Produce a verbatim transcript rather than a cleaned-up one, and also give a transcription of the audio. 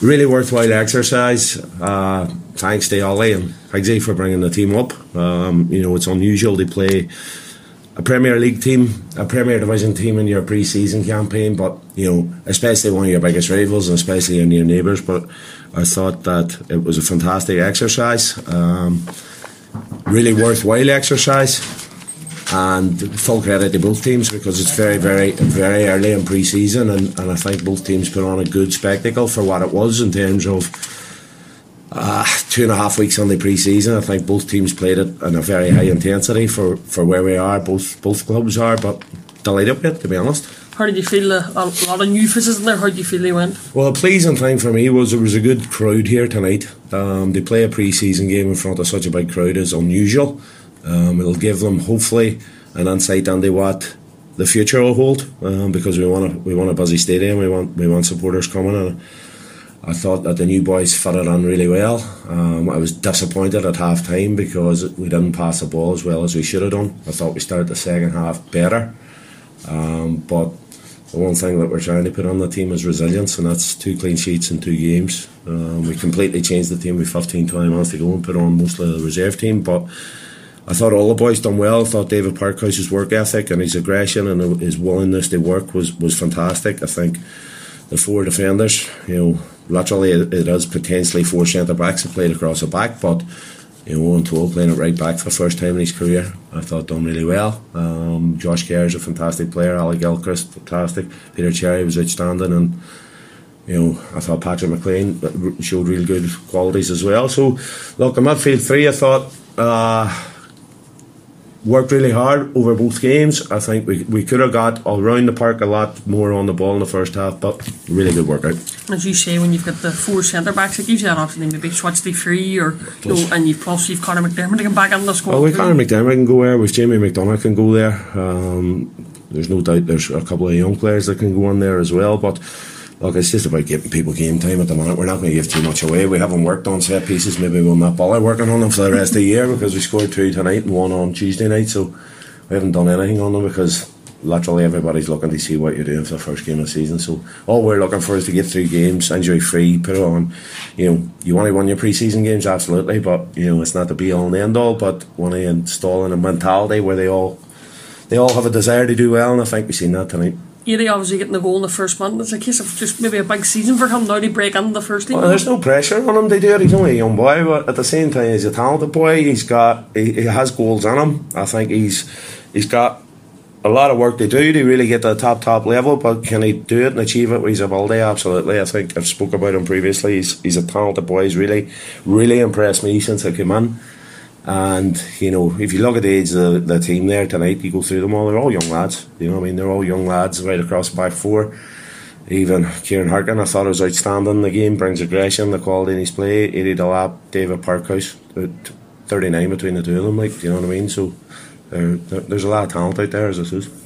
really worthwhile exercise. Uh, thanks to Ollie and Higgsy for bringing the team up. Um, you know, it's unusual to play a Premier League team, a Premier Division team in your pre-season campaign, but you know, especially one of your biggest rivals and especially in your neighbours. But I thought that it was a fantastic exercise, um, really worthwhile exercise, and full credit to both teams because it's very, very, very early in pre-season, and, and I think both teams put on a good spectacle for what it was in terms of Uh, two and a half weeks on the pre-season. I think both teams played it in a very high intensity for, for where we are. Both both clubs are, but delighted with it, to be honest. How did you feel? A, a lot of new faces in there. How did you feel they went? Well, the pleasing thing for me was there was a good crowd here tonight. Um, to play a pre-season game in front of such a big crowd is unusual. Um, it'll give them hopefully an insight into what the future will hold. Um, because we want a we want a busy stadium. We want we want supporters coming and. I thought that the new boys fitted on really well. Um, I was disappointed at half time because we didn't pass the ball as well as we should have done. I thought we started the second half better. Um, but the one thing that we're trying to put on the team is resilience, and that's two clean sheets in two games. Um, we completely changed the team with fifteen, twenty minutes to go and put on most of the reserve team. But I thought all the boys done well. I thought David Parkhouse's work ethic and his aggression and his willingness to work was, was fantastic. I think the four defenders, you know, literally it is potentially four centre backs that played across the back, but you know, Owen Toole playing it right back for the first time in his career, I thought done really well. Um, Josh Kerr is a fantastic player, Ali Gilchrist fantastic, Peter Cherry was outstanding, and you know, I thought Patrick McLean showed real good qualities as well. So look, the midfield three, I thought uh, worked really hard over both games. I think we we could have got around the park a lot more on the ball in the first half, but really good workout. As you say, when you've got the four centre backs, like you said, obviously maybe switch the three, or you know, and you've plus you've Conor McDermott to come back in the squad. Well, with Conor McDermott can go there, with Jamie McDonough can go there. Um, there's no doubt there's a couple of young players that can go in there as well, but look, it's just about giving people game time at the minute. We're not going to give too much away. We haven't worked on set pieces. Maybe we'll not bother working on them for the rest of the year because we scored two tonight and one on Tuesday night. So we haven't done anything on them because literally everybody's looking to see what you're doing for the first game of the season. So all we're looking for is to get through games, injury free, put it on. You know, you want to win your pre-season games, absolutely, but you know, it's not the be all and end all. But want to install in a mentality where they all they all have a desire to do well, and I think we've seen that tonight. Eddie obviously getting the goal in the first minute. It's a case of just maybe a big season for him now to break into the first team. Well, there's no pressure on him to do it. He's only a young boy, but at the same time, he's a talented boy. He's got he, he has goals in him. I think he's he's got a lot of work to do to really get to the top top level. But can he do it and achieve it with his ability? Absolutely. I think I've spoke about him previously. He's he's a talented boy. He's really really impressed me since I came in. And you know, if you look at the age of the, the team there tonight, you go through them all, they're all young lads. You know what I mean? They're all young lads right across the back four. Even Kieran Harkin, I thought, was outstanding in the game, brings aggression, the quality in his play. Eddie Delap, David Parkhouse, thirty-nine between the two of them, like, you know what I mean? So there, there's a lot of talent out there, as I says.